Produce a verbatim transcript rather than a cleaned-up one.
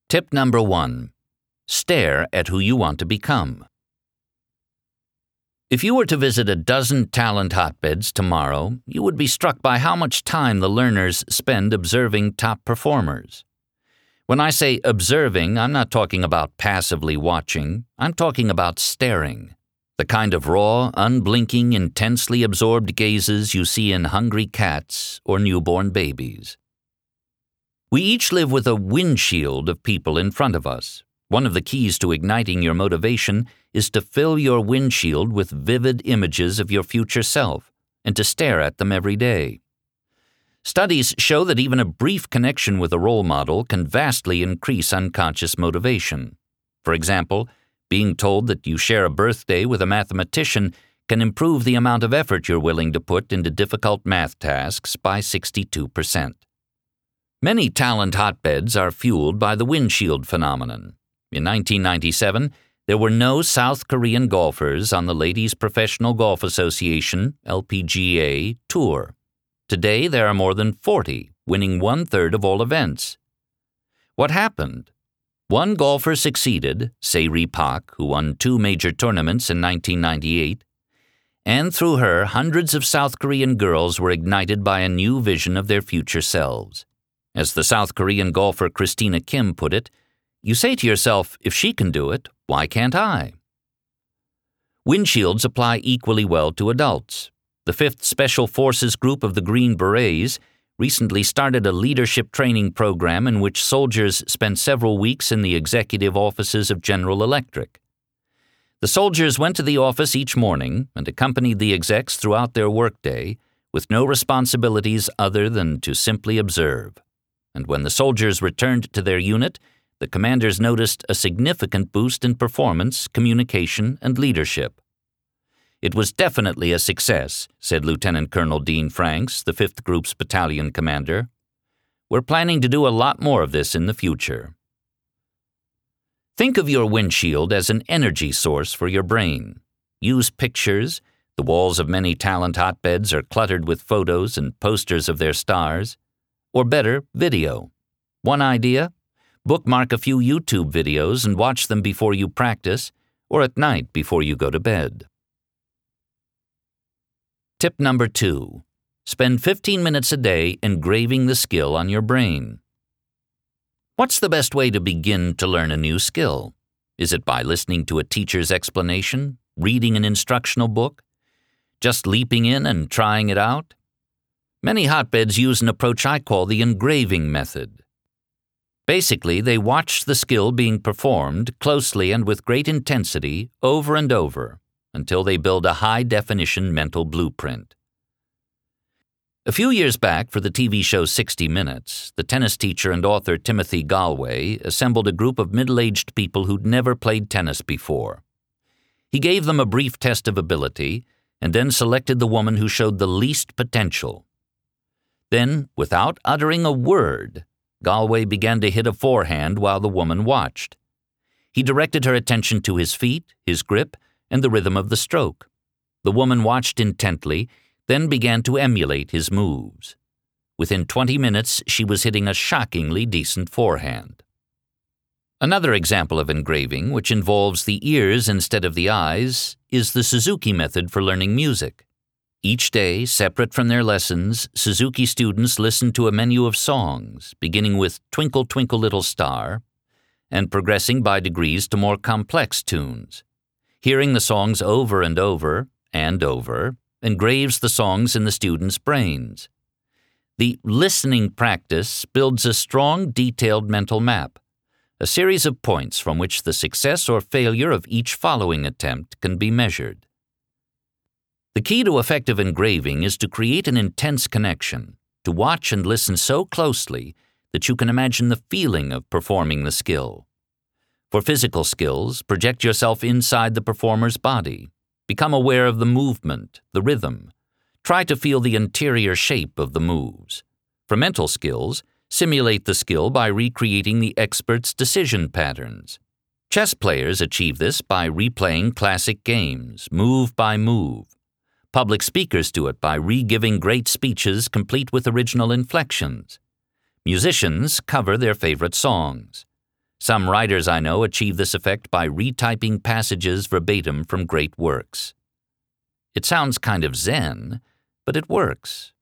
Tip number one. Stare at who you want to become. If you were to visit a dozen talent hotbeds tomorrow, you would be struck by how much time the learners spend observing top performers. When I say observing, I'm not talking about passively watching. I'm talking about staring. The kind of raw, unblinking, intensely absorbed gazes you see in hungry cats or newborn babies. We each live with a windshield of people in front of us. One of the keys to igniting your motivation is to fill your windshield with vivid images of your future self and to stare at them every day. Studies show that even a brief connection with a role model can vastly increase unconscious motivation. For example, being told that you share a birthday with a mathematician can improve the amount of effort you're willing to put into difficult math tasks by sixty-two percent. Many talent hotbeds are fueled by the windshield phenomenon. In nineteen ninety-seven, there were no South Korean golfers on the Ladies Professional Golf Association (L P G A) tour. Today, there are more than forty, winning one-third of all events. What happened? One golfer succeeded, Se-Ri Pak, who won two major tournaments in nineteen ninety-eight, and through her, hundreds of South Korean girls were ignited by a new vision of their future selves. As the South Korean golfer Christina Kim put it, you say to yourself, if she can do it, why can't I? Windshields apply equally well to adults. The fifth Special Forces Group of the Green Berets recently started a leadership training program in which soldiers spent several weeks in the executive offices of General Electric. The soldiers went to the office each morning and accompanied the execs throughout their workday with no responsibilities other than to simply observe. And when the soldiers returned to their unit, the commanders noticed a significant boost in performance, communication, and leadership. It was definitely a success, said Lieutenant Colonel Dean Franks, the fifth Group's battalion commander. We're planning to do a lot more of this in the future. Think of your windshield as an energy source for your brain. Use pictures. The walls of many talent hotbeds are cluttered with photos and posters of their stars. Or better, video. One idea? Bookmark a few YouTube videos and watch them before you practice, or at night before you go to bed. Tip number two. Spend fifteen minutes a day engraving the skill on your brain. What's the best way to begin to learn a new skill? Is it by listening to a teacher's explanation, reading an instructional book, just leaping in and trying it out? Many hotbeds use an approach I call the engraving method. Basically, they watch the skill being performed closely and with great intensity over and over until they build a high-definition mental blueprint. A few years back, for the T V show sixty minutes, the tennis teacher and author Timothy Galway assembled a group of middle-aged people who'd never played tennis before. He gave them a brief test of ability and then selected the woman who showed the least potential. Then, without uttering a word, Galway began to hit a forehand while the woman watched. He directed her attention to his feet, his grip, and the rhythm of the stroke. The woman watched intently, then began to emulate his moves. Within twenty minutes, she was hitting a shockingly decent forehand. Another example of engraving, which involves the ears instead of the eyes, is the Suzuki method for learning music. Each day, separate from their lessons, Suzuki students listen to a menu of songs, beginning with Twinkle, Twinkle, Little Star, and progressing by degrees to more complex tunes. Hearing the songs over and over and over engraves the songs in the students' brains. The listening practice builds a strong, detailed mental map, a series of points from which the success or failure of each following attempt can be measured. The key to effective engraving is to create an intense connection, to watch and listen so closely that you can imagine the feeling of performing the skill. For physical skills, project yourself inside the performer's body. Become aware of the movement, the rhythm. Try to feel the interior shape of the moves. For mental skills, simulate the skill by recreating the expert's decision patterns. Chess players achieve this by replaying classic games, move by move. Public speakers do it by re-giving great speeches complete with original inflections. Musicians cover their favorite songs. Some writers I know achieve this effect by retyping passages verbatim from great works. It sounds kind of zen, but it works.